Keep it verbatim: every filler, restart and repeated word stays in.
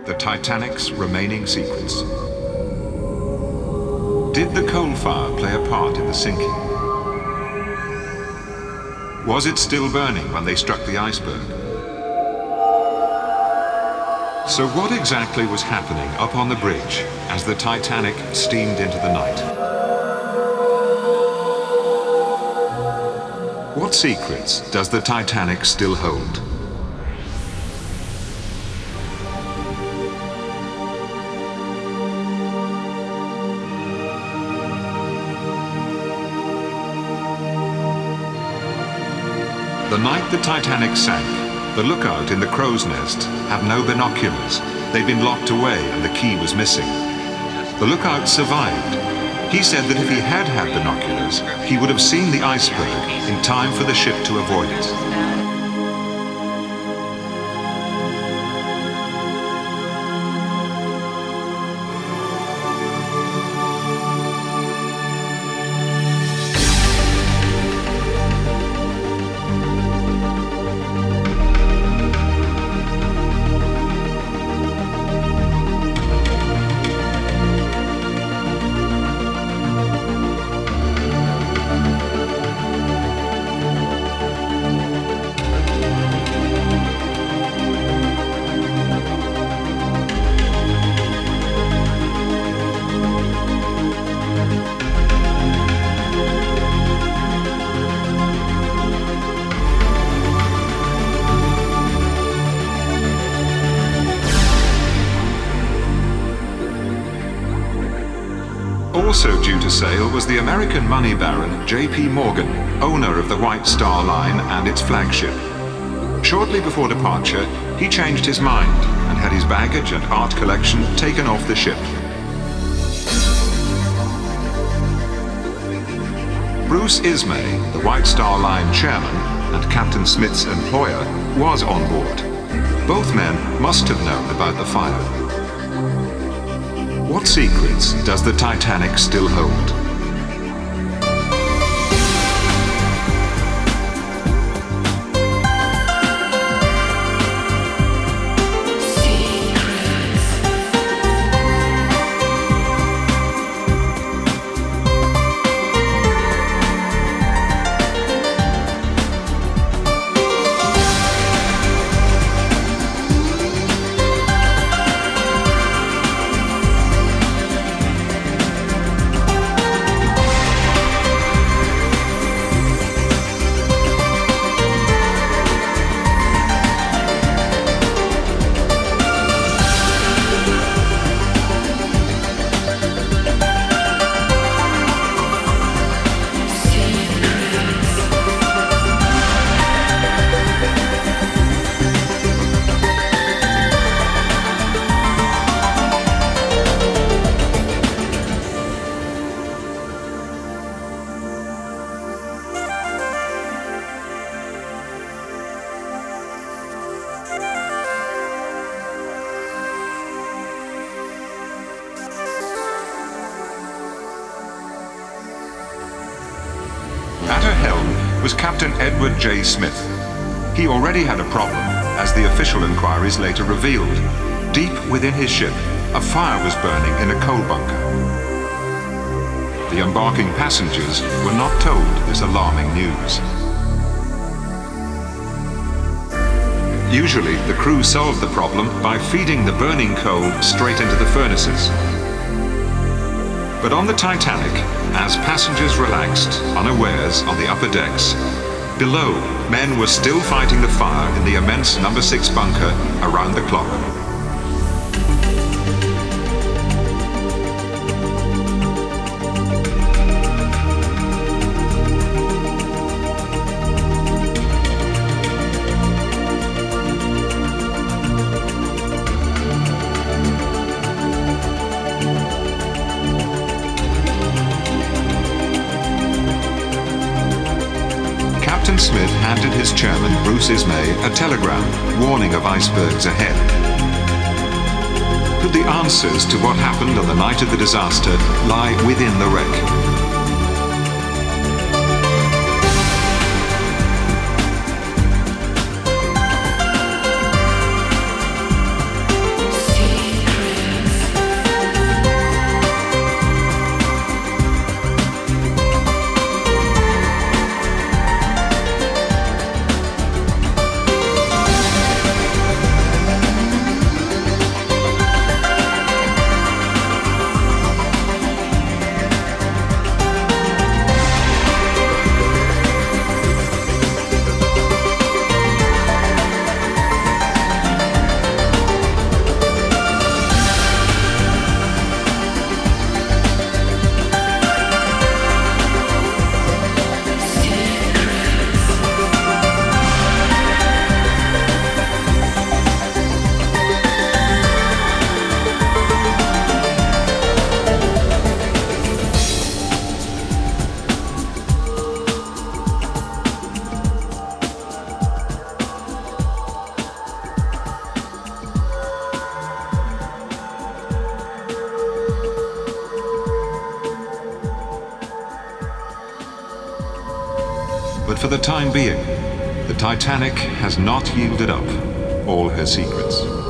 The Titanic's remaining secrets. Did the coal fire play a part in the sinking? Was it still burning when they struck the iceberg? So what exactly was happening up on the bridge as the Titanic steamed into the night? What secrets does the Titanic still hold? The night the Titanic sank, the lookout in the crow's nest had no binoculars. They'd been locked away and the key was missing. The lookout survived. He said that if he had had binoculars, he would have seen the iceberg in time for the ship to avoid it. Also due to sail was the American money baron J P Morgan, owner of the White Star Line and its flagship. Shortly before departure, he changed his mind and had his baggage and art collection taken off the ship. Bruce Ismay, the White Star Line chairman and Captain Smith's employer, was on board. Both men must have known about the fire. What secrets does the Titanic still hold? Was Captain Edward J. Smith. He already had a problem, as the official inquiries later revealed. Deep within his ship, a fire was burning in a coal bunker. The embarking passengers were not told this alarming news. Usually, the crew solved the problem by feeding the burning coal straight into the furnaces. But on the Titanic, as passengers relaxed, unawares, on the upper decks, below, men were still fighting the fire in the immense number six bunker around the clock. Smith handed his chairman, Bruce Ismay, a telegram warning of icebergs ahead. Could the answers to what happened on the night of the disaster lie within the wreck? See But for the time being, the Titanic has not yielded up all her secrets.